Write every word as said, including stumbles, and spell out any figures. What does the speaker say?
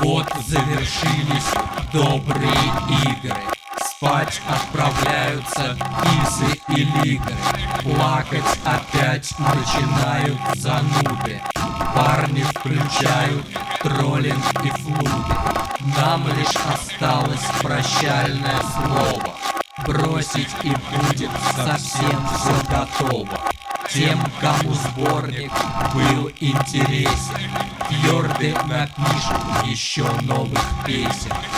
Вот завершились добрые игры. Спать отправляются кисы и лигры. Плакать опять начинают зануды. Парни включают троллинг и флуты. Нам лишь осталось прощальное слово. Бросить и будет совсем все готово. Тем, кому сборник был интересен, твердо напишут еще новых песен.